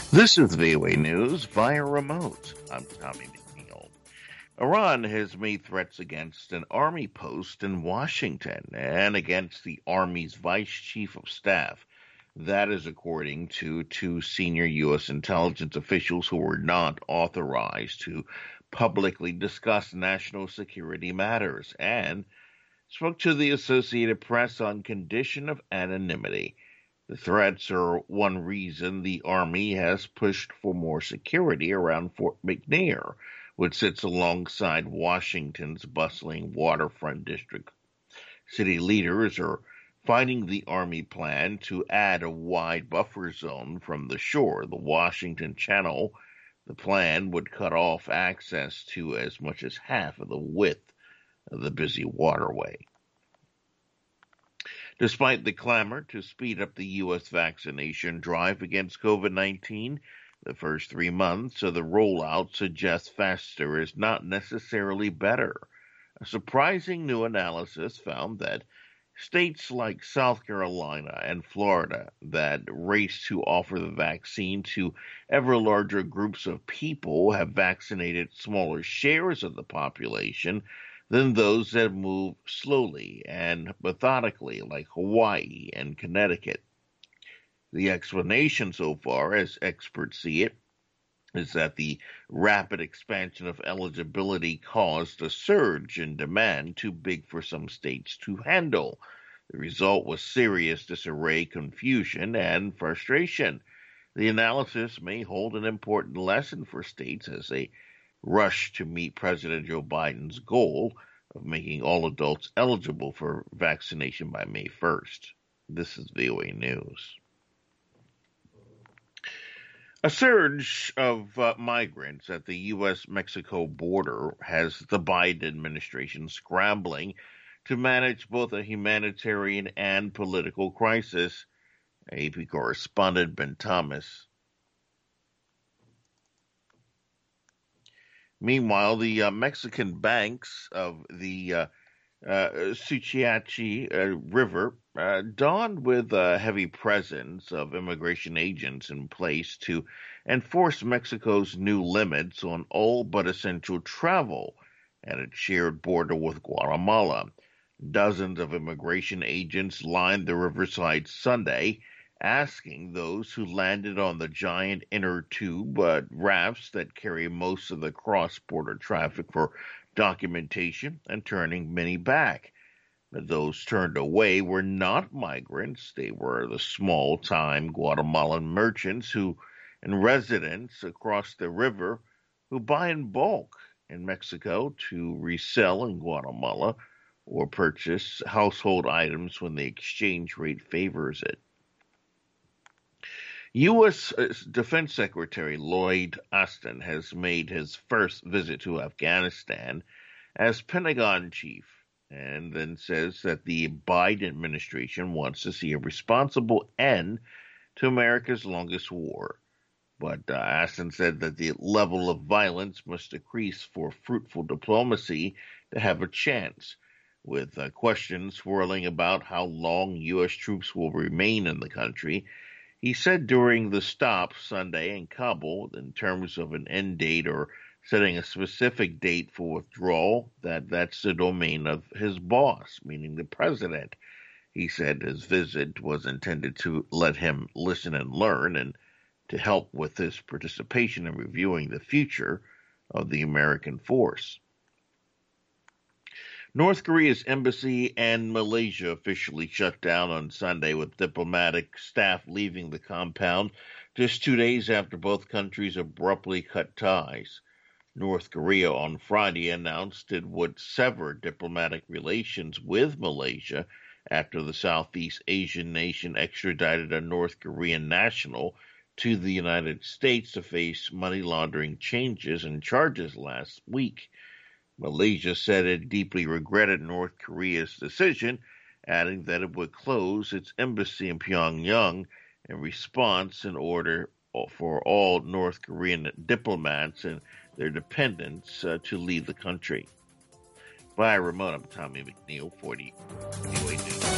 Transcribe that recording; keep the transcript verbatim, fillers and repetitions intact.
This is V O A News via remote. I'm Tommy McNeil. Iran has made threats against an army post in Washington and against the Army's vice chief of staff. That is according to two senior U S intelligence officials who were not authorized to publicly discuss national security matters and spoke to the Associated Press on condition of anonymity. The threats are one reason the Army has pushed for more security around Fort McNair, which sits alongside Washington's bustling waterfront district. City leaders are fighting the Army plan to add a wide buffer zone from the shore, the Washington Channel. The plan would cut off access to as much as half of the width of the busy waterway. Despite the clamor to speed up the U S vaccination drive against COVID nineteen, the first three months of the rollout suggests faster is not necessarily better. A surprising new analysis found that states like South Carolina and Florida that race to offer the vaccine to ever larger groups of people have vaccinated smaller shares of the population than those that move slowly and methodically, like Hawaii and Connecticut. The explanation so far, as experts see it, is that the rapid expansion of eligibility caused a surge in demand too big for some states to handle. The result was serious disarray, confusion, and frustration. The analysis may hold an important lesson for states as they rush to meet President Joe Biden's goal of making all adults eligible for vaccination by May first. This is V O A News. A surge of uh, migrants at the U S Mexico border has the Biden administration scrambling to manage both a humanitarian and political crisis. A P correspondent Ben Thomas. Meanwhile, the uh, Mexican banks of the uh, uh, Suchiachi uh, River uh, dawned with a heavy presence of immigration agents in place to enforce Mexico's new limits on all but essential travel at its shared border with Guatemala. Dozens of immigration agents lined the riverside Sunday, asking those who landed on the giant inner tube uh, rafts that carry most of the cross-border traffic for documentation and turning many back. But those turned away were not migrants. They were the small-time Guatemalan merchants who and residents across the river who buy in bulk in Mexico to resell in Guatemala or purchase household items when the exchange rate favors it. U S Defense Secretary Lloyd Austin has made his first visit to Afghanistan as Pentagon chief, and then says that the Biden administration wants to see a responsible end to America's longest war. But uh, Austin said that the level of violence must decrease for fruitful diplomacy to have a chance, with uh, questions swirling about how long U S troops will remain in the country. He said during the stop Sunday in Kabul, in terms of an end date or setting a specific date for withdrawal, that that's the domain of his boss, meaning the president. He said his visit was intended to let him listen and learn and to help with his participation in reviewing the future of the American force. North Korea's embassy in Malaysia officially shut down on Sunday, with diplomatic staff leaving the compound just two days after both countries abruptly cut ties. North Korea on Friday announced it would sever diplomatic relations with Malaysia after the Southeast Asian nation extradited a North Korean national to the United States to face money laundering changes and charges last week. Malaysia said it deeply regretted North Korea's decision, adding that it would close its embassy in Pyongyang in response in order for all North Korean diplomats and their dependents uh, to leave the country. By remote, I'm Tommy McNeil, forty V O A News.